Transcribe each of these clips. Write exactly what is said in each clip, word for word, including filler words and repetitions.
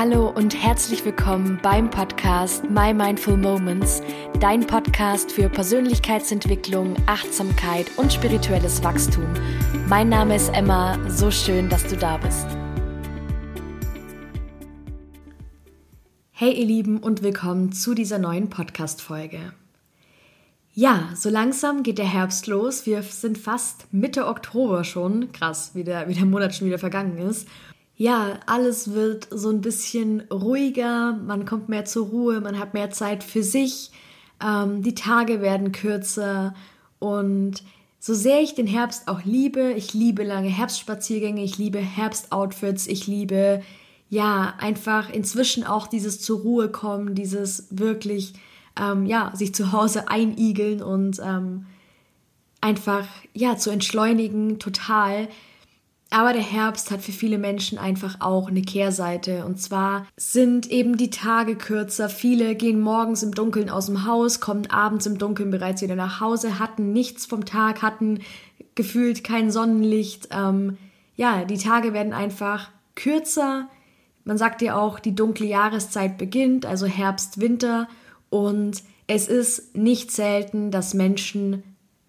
Hallo und herzlich willkommen beim Podcast My Mindful Moments, dein Podcast für Persönlichkeitsentwicklung, Achtsamkeit und spirituelles Wachstum. Mein Name ist Emma, so schön, dass du da bist. Hey ihr Lieben und willkommen zu dieser neuen Podcast-Folge. Ja, so langsam geht der Herbst los. Wir sind fast Mitte Oktober schon. Krass, wie der, wie der Monat schon wieder vergangen ist. Ja, alles wird so ein bisschen ruhiger, man kommt mehr zur Ruhe, man hat mehr Zeit für sich, ähm, die Tage werden kürzer und so sehr ich den Herbst auch liebe, ich liebe lange Herbstspaziergänge, ich liebe Herbstoutfits, ich liebe ja einfach inzwischen auch dieses zur Ruhe kommen, dieses wirklich ähm, ja sich zu Hause einigeln und ähm, einfach ja zu entschleunigen, total. Aber der Herbst hat für viele Menschen einfach auch eine Kehrseite. Und zwar sind eben die Tage kürzer. Viele gehen morgens im Dunkeln aus dem Haus, kommen abends im Dunkeln bereits wieder nach Hause, hatten nichts vom Tag, hatten gefühlt kein Sonnenlicht. Ähm, ja, die Tage werden einfach kürzer. Man sagt ja auch, die dunkle Jahreszeit beginnt, also Herbst, Winter. Und es ist nicht selten, dass Menschen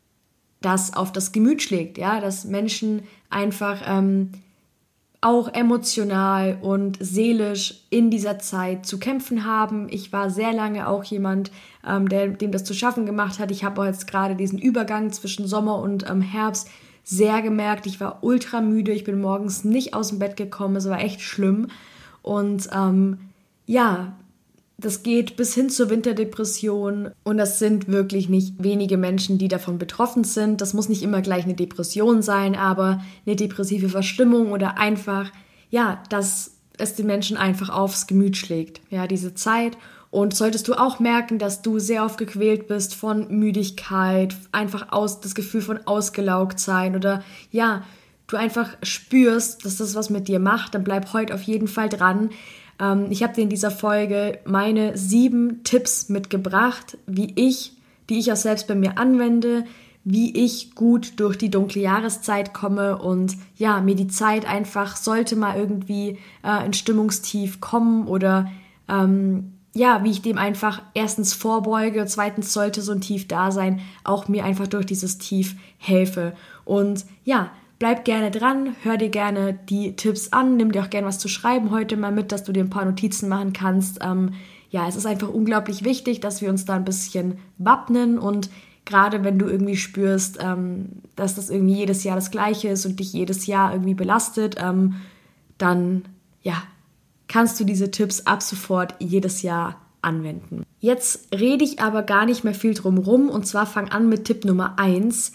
das auf das Gemüt schlägt, ja, dass Menschen einfach ähm, auch emotional und seelisch in dieser Zeit zu kämpfen haben. Ich war sehr lange auch jemand, ähm, der, dem das zu schaffen gemacht hat. Ich habe auch jetzt gerade diesen Übergang zwischen Sommer und ähm, Herbst sehr gemerkt. Ich war ultra müde, ich bin morgens nicht aus dem Bett gekommen, es war echt schlimm. Und ähm, ja, das geht bis hin zur Winterdepression und das sind wirklich nicht wenige Menschen, die davon betroffen sind. Das muss nicht immer gleich eine Depression sein, aber eine depressive Verstimmung oder einfach, ja, dass es den Menschen einfach aufs Gemüt schlägt, ja, diese Zeit. Und solltest du auch merken, dass du sehr oft gequält bist von Müdigkeit, einfach aus, das Gefühl von ausgelaugt sein oder ja, du einfach spürst, dass das was mit dir macht, dann bleib heute auf jeden Fall dran. Ich habe dir in dieser Folge meine sieben Tipps mitgebracht, wie ich, die ich auch selbst bei mir anwende, wie ich gut durch die dunkle Jahreszeit komme und ja, mir die Zeit einfach, sollte mal irgendwie äh, ein Stimmungstief kommen oder ähm, ja, wie ich dem einfach erstens vorbeuge und zweitens sollte so ein Tief da sein, auch mir einfach durch dieses Tief helfe. Und ja, bleib gerne dran, hör dir gerne die Tipps an, nimm dir auch gerne was zu schreiben heute mal mit, dass du dir ein paar Notizen machen kannst. Ähm, ja, es ist einfach unglaublich wichtig, dass wir uns da ein bisschen wappnen und gerade wenn du irgendwie spürst, ähm, dass das irgendwie jedes Jahr das Gleiche ist und dich jedes Jahr irgendwie belastet, ähm, dann ja, kannst du diese Tipps ab sofort jedes Jahr anwenden. Jetzt rede ich aber gar nicht mehr viel drum rum und zwar fang an mit Tipp Nummer eins.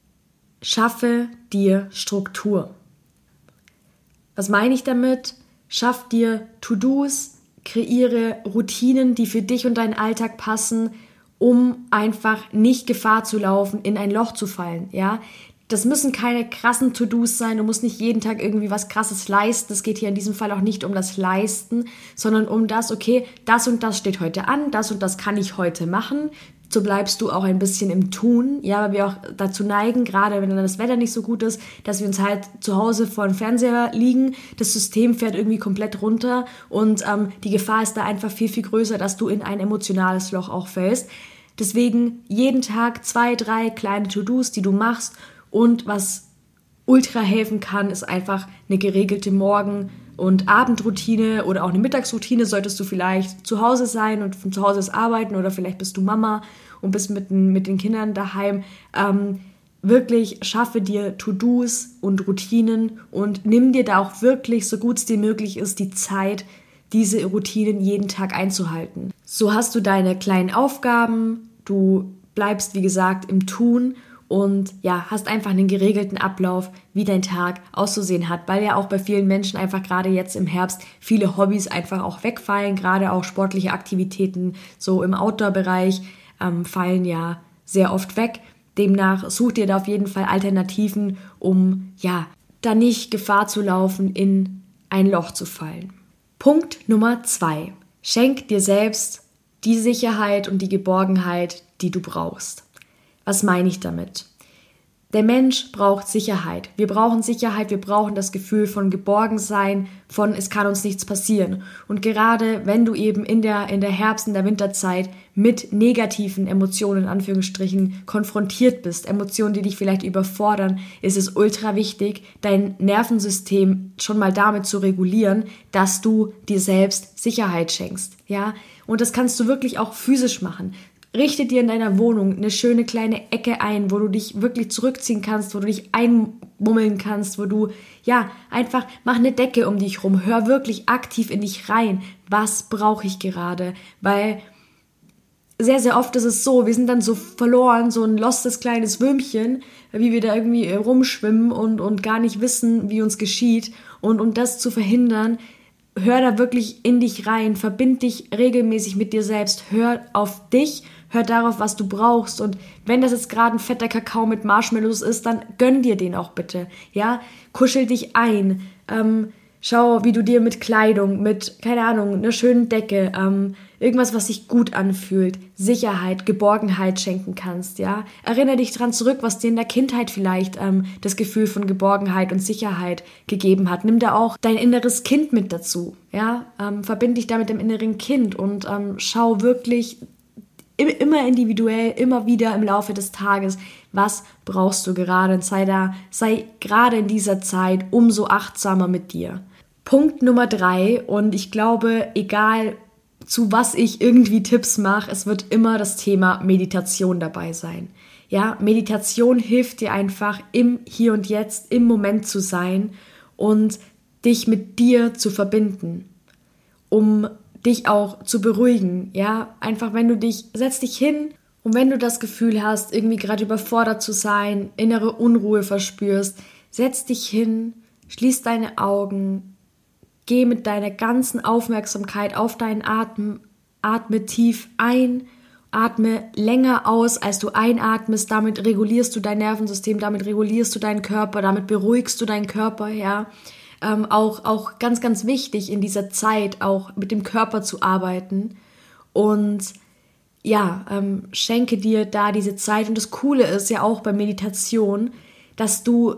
Schaffe dir Struktur. Was meine ich damit? Schaff dir To-Dos, kreiere Routinen, die für dich und deinen Alltag passen, um einfach nicht Gefahr zu laufen, in ein Loch zu fallen. Ja? Das müssen keine krassen To-Dos sein, du musst nicht jeden Tag irgendwie was Krasses leisten. Es geht hier in diesem Fall auch nicht um das Leisten, sondern um das, okay, das und das steht heute an, das und das kann ich heute machen. So bleibst du auch ein bisschen im Tun, ja, weil wir auch dazu neigen, gerade wenn dann das Wetter nicht so gut ist, dass wir uns halt zu Hause vor dem Fernseher liegen, das System fährt irgendwie komplett runter und ähm, die Gefahr ist da einfach viel, viel größer, dass du in ein emotionales Loch auch fällst. Deswegen jeden Tag zwei, drei kleine To-Dos, die du machst und was ultra helfen kann, ist einfach eine geregelte Morgen- und Abendroutine oder auch eine Mittagsroutine. Solltest du vielleicht zu Hause sein und von zu Hause aus arbeiten oder vielleicht bist du Mama und bist mit den, mit den Kindern daheim. Ähm, wirklich schaffe dir To-Dos und Routinen und nimm dir da auch wirklich, so gut es dir möglich ist, die Zeit, diese Routinen jeden Tag einzuhalten. So hast du deine kleinen Aufgaben, du bleibst, wie gesagt, im Tun und ja, hast einfach einen geregelten Ablauf, wie dein Tag auszusehen hat, weil ja auch bei vielen Menschen einfach gerade jetzt im Herbst viele Hobbys einfach auch wegfallen, gerade auch sportliche Aktivitäten so im Outdoor-Bereich ähm, fallen ja sehr oft weg. Demnach such dir da auf jeden Fall Alternativen, um ja, da nicht Gefahr zu laufen, in ein Loch zu fallen. Punkt Nummer zwei. Schenk dir selbst die Sicherheit und die Geborgenheit, die du brauchst. Was meine ich damit? Der Mensch braucht Sicherheit. Wir brauchen Sicherheit, wir brauchen das Gefühl von Geborgensein, von es kann uns nichts passieren. Und gerade wenn du eben in der, in der Herbst-, in der Winterzeit mit negativen Emotionen, in Anführungsstrichen, konfrontiert bist, Emotionen, die dich vielleicht überfordern, ist es ultra wichtig, dein Nervensystem schon mal damit zu regulieren, dass du dir selbst Sicherheit schenkst. Ja? Und das kannst du wirklich auch physisch machen. Richte dir in deiner Wohnung eine schöne kleine Ecke ein, wo du dich wirklich zurückziehen kannst, wo du dich einmummeln kannst, wo du, ja, einfach mach eine Decke um dich rum. Hör wirklich aktiv in dich rein. Was brauche ich gerade? Weil sehr, sehr oft ist es so, wir sind dann so verloren, so ein lostes kleines Würmchen, wie wir da irgendwie rumschwimmen und, und gar nicht wissen, wie uns geschieht. Und um das zu verhindern, hör da wirklich in dich rein, verbind dich regelmäßig mit dir selbst, hör auf dich, hör darauf, was du brauchst, und wenn das jetzt gerade ein fetter Kakao mit Marshmallows ist, dann gönn dir den auch bitte, ja, kuschel dich ein, ähm, schau, wie du dir mit Kleidung, mit, keine Ahnung, einer schönen Decke, ähm, irgendwas, was sich gut anfühlt, Sicherheit, Geborgenheit schenken kannst, ja, erinnere dich dran zurück, was dir in der Kindheit vielleicht ähm, das Gefühl von Geborgenheit und Sicherheit gegeben hat, nimm da auch dein inneres Kind mit dazu, ja, ähm, verbind dich da mit dem inneren Kind und ähm, schau wirklich immer individuell, immer wieder im Laufe des Tages, was brauchst du gerade, und sei da, sei gerade in dieser Zeit umso achtsamer mit dir. Punkt Nummer drei, und ich glaube, egal zu was ich irgendwie Tipps mache, es wird immer das Thema Meditation dabei sein. Ja, Meditation hilft dir einfach, im Hier und Jetzt, im Moment zu sein und dich mit dir zu verbinden, um dich auch zu beruhigen, ja, einfach wenn du dich, setz dich hin, und wenn du das Gefühl hast, irgendwie gerade überfordert zu sein, innere Unruhe verspürst, setz dich hin, schließ deine Augen, geh mit deiner ganzen Aufmerksamkeit auf deinen Atem, atme tief ein, atme länger aus, als du einatmest, damit regulierst du dein Nervensystem, damit regulierst du deinen Körper, damit beruhigst du deinen Körper, ja. Ähm, auch, auch ganz, ganz wichtig in dieser Zeit auch mit dem Körper zu arbeiten, und ja, ähm, schenke dir da diese Zeit. Und das Coole ist ja auch bei Meditation, dass du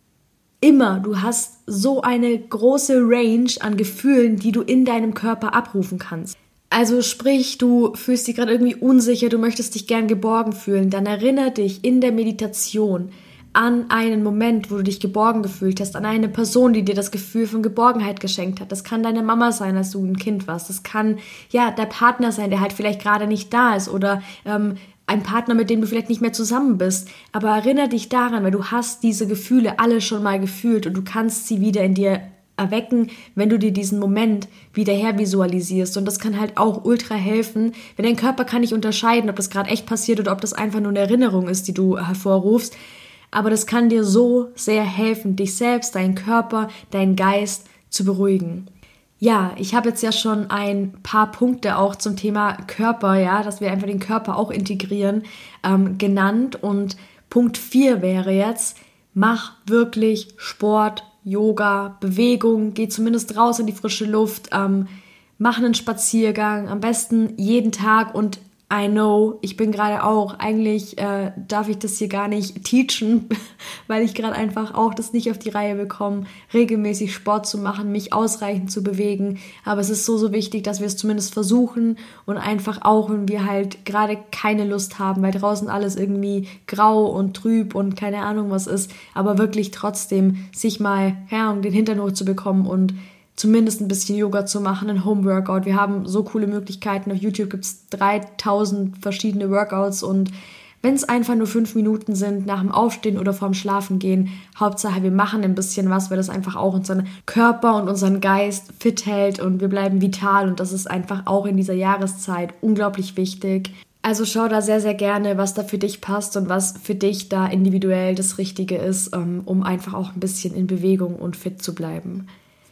immer, du hast so eine große Range an Gefühlen, die du in deinem Körper abrufen kannst. Also sprich, du fühlst dich gerade irgendwie unsicher, du möchtest dich gern geborgen fühlen, dann erinnere dich in der Meditation an einen Moment, wo du dich geborgen gefühlt hast, an eine Person, die dir das Gefühl von Geborgenheit geschenkt hat. Das kann deine Mama sein, als du ein Kind warst. Das kann, ja, der Partner sein, der halt vielleicht gerade nicht da ist, oder ähm, ein Partner, mit dem du vielleicht nicht mehr zusammen bist. Aber erinnere dich daran, weil du hast diese Gefühle alle schon mal gefühlt, und du kannst sie wieder in dir erwecken, wenn du dir diesen Moment wieder hervisualisierst. Und das kann halt auch ultra helfen, weil dein Körper kann nicht unterscheiden, ob das gerade echt passiert oder ob das einfach nur eine Erinnerung ist, die du hervorrufst. Aber das kann dir so sehr helfen, dich selbst, deinen Körper, deinen Geist zu beruhigen. Ja, ich habe jetzt ja schon ein paar Punkte auch zum Thema Körper, ja, dass wir einfach den Körper auch integrieren, ähm, genannt. Und Punkt vier wäre jetzt, mach wirklich Sport, Yoga, Bewegung, geh zumindest raus in die frische Luft, ähm, mach einen Spaziergang, am besten jeden Tag. Und I know, ich bin gerade auch, eigentlich äh, darf ich das hier gar nicht teachen, weil ich gerade einfach auch das nicht auf die Reihe bekomme, regelmäßig Sport zu machen, mich ausreichend zu bewegen. Aber es ist so, so wichtig, dass wir es zumindest versuchen, und einfach auch, wenn wir halt gerade keine Lust haben, weil draußen alles irgendwie grau und trüb und keine Ahnung was ist, aber wirklich trotzdem sich mal, ja, um den Hintern hochzubekommen und zumindest ein bisschen Yoga zu machen, ein Home-Workout. Wir haben so coole Möglichkeiten. Auf YouTube gibt es dreitausend verschiedene Workouts, und wenn es einfach nur fünf Minuten sind, nach dem Aufstehen oder vorm Schlafengehen, Hauptsache wir machen ein bisschen was, weil das einfach auch unseren Körper und unseren Geist fit hält, und wir bleiben vital, und das ist einfach auch in dieser Jahreszeit unglaublich wichtig. Also schau da sehr, sehr gerne, was da für dich passt und was für dich da individuell das Richtige ist, um einfach auch ein bisschen in Bewegung und fit zu bleiben.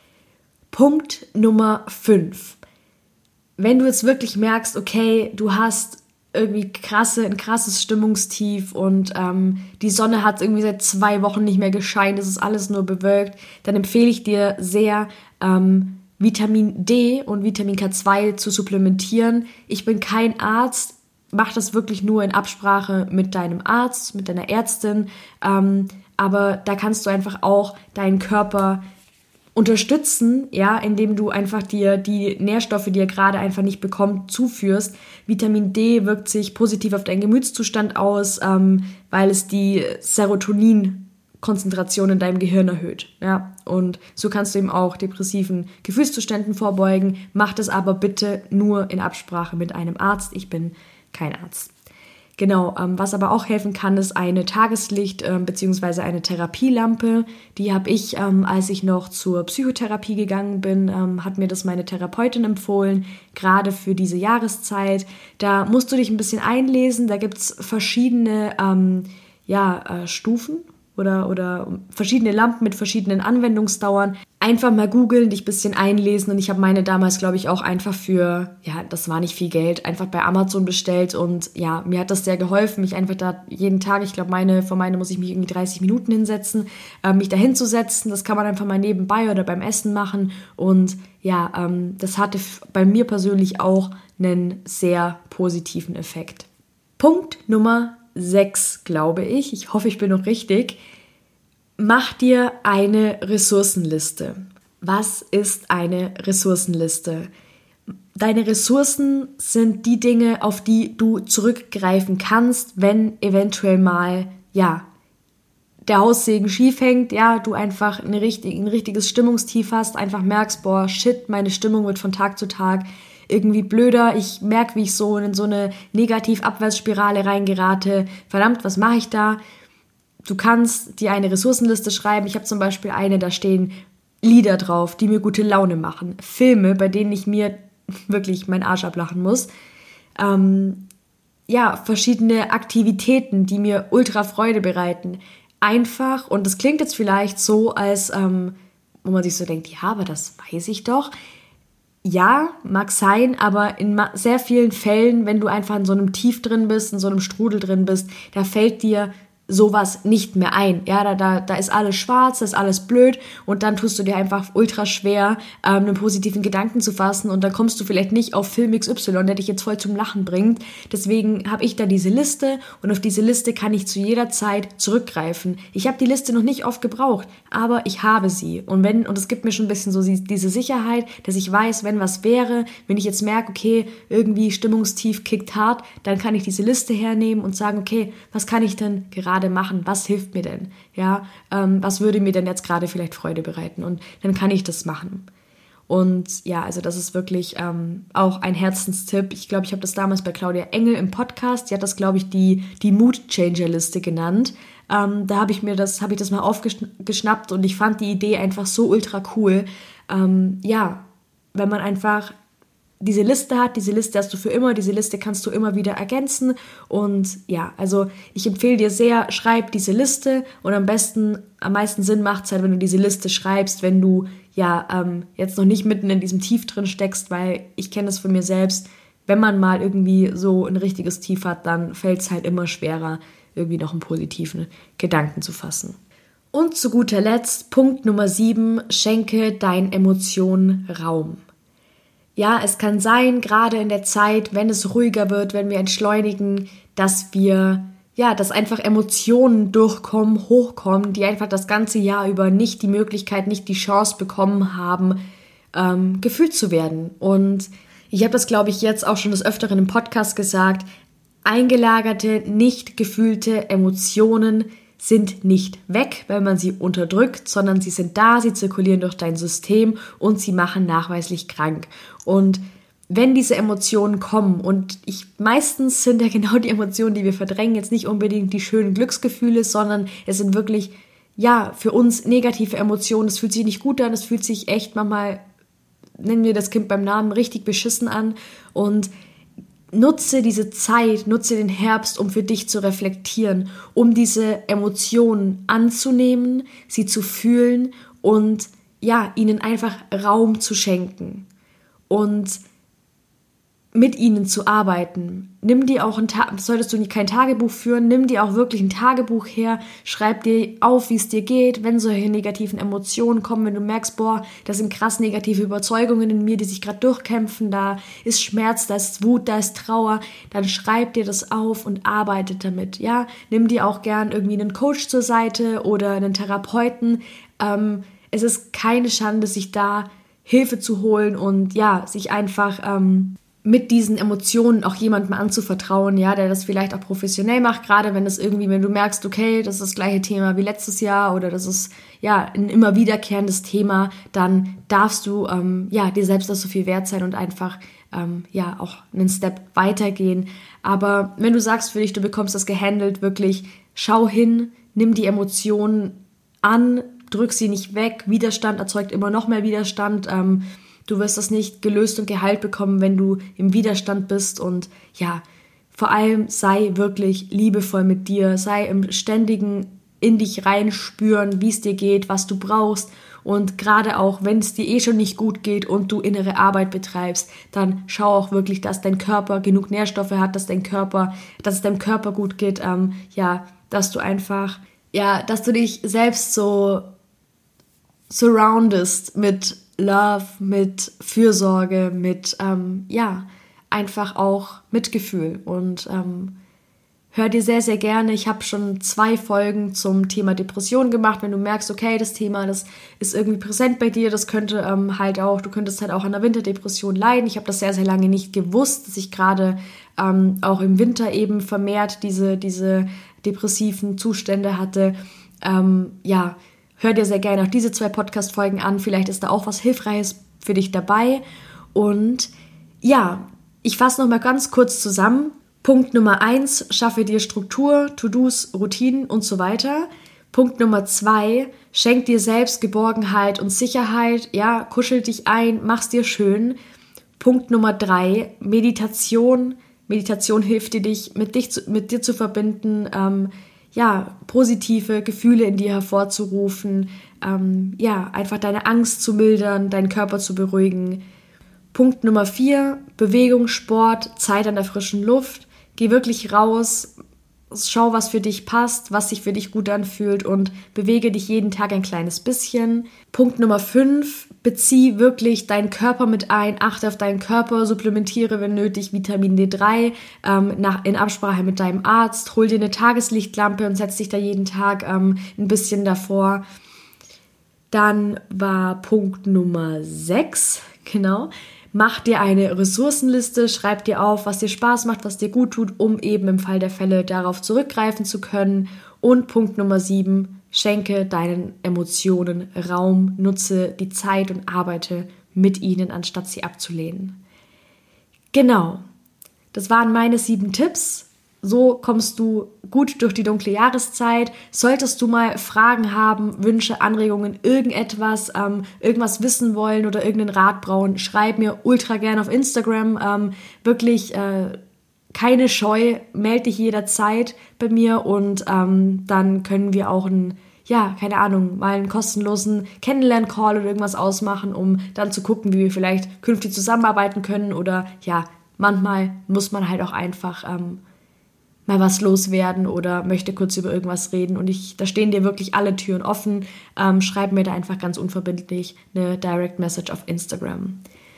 Punkt Nummer fünf. Wenn du jetzt wirklich merkst, okay, du hast irgendwie krasse, ein krasses Stimmungstief, und ähm, die Sonne hat irgendwie seit zwei Wochen nicht mehr gescheint, es ist alles nur bewölkt, dann empfehle ich dir sehr, ähm, Vitamin D und Vitamin K zwei zu supplementieren. Ich bin kein Arzt, mach das wirklich nur in Absprache mit deinem Arzt, mit deiner Ärztin, ähm, aber da kannst du einfach auch deinen Körper unterstützen, ja, indem du einfach dir die Nährstoffe, die er gerade einfach nicht bekommt, zuführst. Vitamin D wirkt sich positiv auf deinen Gemütszustand aus, ähm, weil es die Serotonin-Konzentration in deinem Gehirn erhöht, ja, und so kannst du eben auch depressiven Gefühlszuständen vorbeugen. Mach das aber bitte nur in Absprache mit einem Arzt. Ich bin kein Arzt. Genau, ähm, was aber auch helfen kann, ist eine Tageslicht- äh, bzw. eine Therapielampe. Die habe ich, ähm, als ich noch zur Psychotherapie gegangen bin, ähm, hat mir das meine Therapeutin empfohlen, gerade für diese Jahreszeit. Da musst du dich ein bisschen einlesen, da gibt es verschiedene ähm, ja, äh, Stufen oder, oder verschiedene Lampen mit verschiedenen Anwendungsdauern. Einfach mal googeln, dich ein bisschen einlesen und ich habe meine damals, glaube ich, auch einfach für, ja, das war nicht viel Geld, einfach bei Amazon bestellt und ja, mir hat das sehr geholfen, mich einfach da jeden Tag, ich glaube, meine, vor meine muss ich mich irgendwie dreißig Minuten hinsetzen, äh, mich da hinzusetzen, das kann man einfach mal nebenbei oder beim Essen machen und ja, ähm, das hatte bei mir persönlich auch einen sehr positiven Effekt. Punkt Nummer sechs, glaube ich, ich hoffe, ich bin noch richtig. Mach dir eine Ressourcenliste. Was ist eine Ressourcenliste? Deine Ressourcen sind die Dinge, auf die du zurückgreifen kannst, wenn eventuell mal, ja, der Haussegen schief hängt, ja, du einfach eine richtig, ein richtiges Stimmungstief hast, einfach merkst, boah, shit, meine Stimmung wird von Tag zu Tag irgendwie blöder, ich merke, wie ich so in so eine Negativ-Abwärtsspirale reingerate, verdammt, was mache ich da? Du kannst dir eine Ressourcenliste schreiben, ich habe zum Beispiel eine, da stehen Lieder drauf, die mir gute Laune machen, Filme, bei denen ich mir wirklich meinen Arsch ablachen muss, ähm, ja, verschiedene Aktivitäten, die mir ultra Freude bereiten, einfach, und das klingt jetzt vielleicht so, als, ähm, wo man sich so denkt, ja, aber das weiß ich doch. Ja, mag sein, aber in sehr vielen Fällen, wenn du einfach in so einem Tief drin bist, in so einem Strudel drin bist, da fällt dir sowas nicht mehr ein. Ja, da, da, da ist alles schwarz, da ist alles blöd und dann tust du dir einfach ultra schwer, ähm, einen positiven Gedanken zu fassen und dann kommst du vielleicht nicht auf Film X Y, der dich jetzt voll zum Lachen bringt. Deswegen habe ich da diese Liste und auf diese Liste kann ich zu jeder Zeit zurückgreifen. Ich habe die Liste noch nicht oft gebraucht, aber ich habe sie. Und wenn, und es gibt mir schon ein bisschen so diese Sicherheit, dass ich weiß, wenn was wäre, wenn ich jetzt merke, okay, irgendwie Stimmungstief kickt hart, dann kann ich diese Liste hernehmen und sagen, okay, was kann ich denn gerade machen, was hilft mir denn, ja, ähm, was würde mir denn jetzt gerade vielleicht Freude bereiten und dann kann ich das machen. Und ja, also das ist wirklich ähm, auch ein Herzenstipp. Ich glaube, ich habe das damals bei Claudia Engel im Podcast, die hat das, glaube ich, die, die Mood-Changer-Liste genannt. Ähm, da habe ich mir das, habe ich das mal aufgeschnappt und ich fand die Idee einfach so ultra cool. Ähm, ja, wenn man einfach diese Liste hat, diese Liste hast du für immer, diese Liste kannst du immer wieder ergänzen und ja, also ich empfehle dir sehr, schreib diese Liste und am besten, am meisten Sinn macht es halt, wenn du diese Liste schreibst, wenn du ja ähm, jetzt noch nicht mitten in diesem Tief drin steckst, weil ich kenne das von mir selbst, wenn man mal irgendwie so ein richtiges Tief hat, dann fällt es halt immer schwerer, irgendwie noch einen positiven Gedanken zu fassen. Und zu guter Letzt, Punkt Nummer sieben, schenke deinen Emotionen Raum. Ja, es kann sein, gerade in der Zeit, wenn es ruhiger wird, wenn wir entschleunigen, dass wir, ja, dass einfach Emotionen durchkommen, hochkommen, die einfach das ganze Jahr über nicht die Möglichkeit, nicht die Chance bekommen haben, ähm, gefühlt zu werden. Und ich habe das, glaube ich, jetzt auch schon des Öfteren im Podcast gesagt, eingelagerte, nicht gefühlte Emotionen sind nicht weg, wenn man sie unterdrückt, sondern sie sind da, sie zirkulieren durch dein System und sie machen nachweislich krank. Und wenn diese Emotionen kommen, und ich meistens sind ja genau die Emotionen, die wir verdrängen, jetzt nicht unbedingt die schönen Glücksgefühle, sondern es sind wirklich, ja, für uns negative Emotionen. Es fühlt sich nicht gut an, es fühlt sich echt manchmal, nennen wir das Kind beim Namen, richtig beschissen an und nutze diese Zeit, nutze den Herbst, um für dich zu reflektieren, um diese Emotionen anzunehmen, sie zu fühlen und ja, ihnen einfach Raum zu schenken. Und mit ihnen zu arbeiten. Nimm dir auch ein Ta- solltest du nicht kein Tagebuch führen, nimm dir auch wirklich ein Tagebuch her, schreib dir auf, wie es dir geht, wenn solche negativen Emotionen kommen, wenn du merkst, boah, das sind krass negative Überzeugungen in mir, die sich gerade durchkämpfen, da ist Schmerz, da ist Wut, da ist Trauer, dann schreib dir das auf und arbeite damit, ja. Nimm dir auch gern irgendwie einen Coach zur Seite oder einen Therapeuten. Ähm, es ist keine Schande, sich da Hilfe zu holen und ja, sich einfach ähm, mit diesen Emotionen auch jemandem anzuvertrauen, ja, der das vielleicht auch professionell macht, gerade wenn das irgendwie, wenn du merkst, okay, das ist das gleiche Thema wie letztes Jahr oder das ist ja ein immer wiederkehrendes Thema, dann darfst du ähm, ja dir selbst das so viel wert sein und einfach ähm, ja auch einen Step weitergehen. Aber wenn du sagst für dich, du bekommst das gehandelt, wirklich schau hin, nimm die Emotionen an, drück sie nicht weg, Widerstand erzeugt immer noch mehr Widerstand, ähm, du wirst das nicht gelöst und geheilt bekommen, wenn du im Widerstand bist und ja, vor allem sei wirklich liebevoll mit dir, sei im ständigen in dich reinspüren, wie es dir geht, was du brauchst und gerade auch, wenn es dir eh schon nicht gut geht und du innere Arbeit betreibst, dann schau auch wirklich, dass dein Körper genug Nährstoffe hat, dass dein Körper, dass es deinem Körper gut geht, ähm, ja, dass du einfach, ja, dass du dich selbst so surroundest mit Love, mit Fürsorge, mit, ähm, ja, einfach auch Mitgefühl und ähm, hör dir sehr, sehr gerne. Ich habe schon zwei Folgen zum Thema Depression gemacht. Wenn du merkst, okay, das Thema, das ist irgendwie präsent bei dir, das könnte ähm, halt auch, du könntest halt auch an der Winterdepression leiden. Ich habe das sehr, sehr lange nicht gewusst, dass ich gerade ähm, auch im Winter eben vermehrt diese, diese depressiven Zustände hatte. Ähm, ja, hör dir sehr gerne auch diese zwei Podcast-Folgen an. Vielleicht ist da auch was Hilfreiches für dich dabei. Und ja, ich fasse nochmal ganz kurz zusammen. Punkt Nummer eins, schaffe dir Struktur, To-Dos, Routinen und so weiter. Punkt Nummer zwei, schenk dir selbst Geborgenheit und Sicherheit. Ja, kuschel dich ein, mach's dir schön. Punkt Nummer drei, Meditation. Meditation hilft dir, dich mit, dich zu, mit dir zu verbinden, ähm, ja, positive Gefühle in dir hervorzurufen, ähm, ja, einfach deine Angst zu mildern, deinen Körper zu beruhigen. Punkt Nummer vier, Bewegung, Sport, Zeit an der frischen Luft. Geh wirklich raus, schau, was für dich passt, was sich für dich gut anfühlt und bewege dich jeden Tag ein kleines bisschen. Punkt Nummer fünf, bezieh wirklich deinen Körper mit ein, achte auf deinen Körper, supplementiere, wenn nötig, Vitamin D drei ähm, nach, in Absprache mit deinem Arzt, hol dir eine Tageslichtlampe und setz dich da jeden Tag ähm, ein bisschen davor. Dann war Punkt Nummer sechs, genau, mach dir eine Ressourcenliste, schreib dir auf, was dir Spaß macht, was dir gut tut, um eben im Fall der Fälle darauf zurückgreifen zu können. Und Punkt Nummer sieben, schenke deinen Emotionen Raum, nutze die Zeit und arbeite mit ihnen, anstatt sie abzulehnen. Genau, das waren meine sieben Tipps. So kommst du gut durch die dunkle Jahreszeit. Solltest du mal Fragen haben, Wünsche, Anregungen, irgendetwas, ähm, irgendwas wissen wollen oder irgendeinen Rat brauchen, schreib mir ultra gerne auf Instagram. Ähm, wirklich äh, keine Scheu, melde dich jederzeit bei mir und ähm, dann können wir auch einen, ja, keine Ahnung, mal einen kostenlosen Kennenlern-Call oder irgendwas ausmachen, um dann zu gucken, wie wir vielleicht künftig zusammenarbeiten können oder ja, manchmal muss man halt auch einfach ähm, mal was loswerden oder möchte kurz über irgendwas reden und ich, da stehen dir wirklich alle Türen offen. Ähm, schreib mir da einfach ganz unverbindlich eine Direct Message auf Instagram.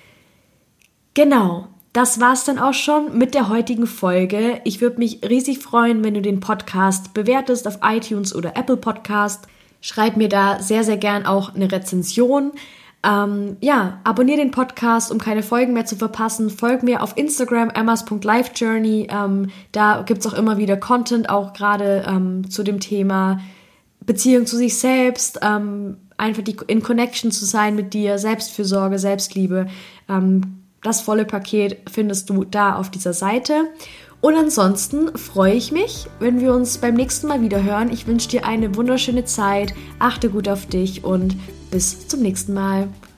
Genau, das war's dann auch schon mit der heutigen Folge. Ich würde mich riesig freuen, wenn du den Podcast bewertest auf iTunes oder Apple Podcast. Schreib mir da sehr, sehr gern auch eine Rezension. Ähm, ja, abonniere den Podcast, um keine Folgen mehr zu verpassen. Folg mir auf Instagram, emmas punkt lifejourney. Ähm, da gibt's auch immer wieder Content, auch gerade ähm, zu dem Thema Beziehung zu sich selbst, ähm, einfach die, in Connection zu sein mit dir, Selbstfürsorge, Selbstliebe. Ähm, das volle Paket findest du da auf dieser Seite. Und ansonsten freue ich mich, wenn wir uns beim nächsten Mal wieder hören. Ich wünsche dir eine wunderschöne Zeit, achte gut auf dich und bis zum nächsten Mal.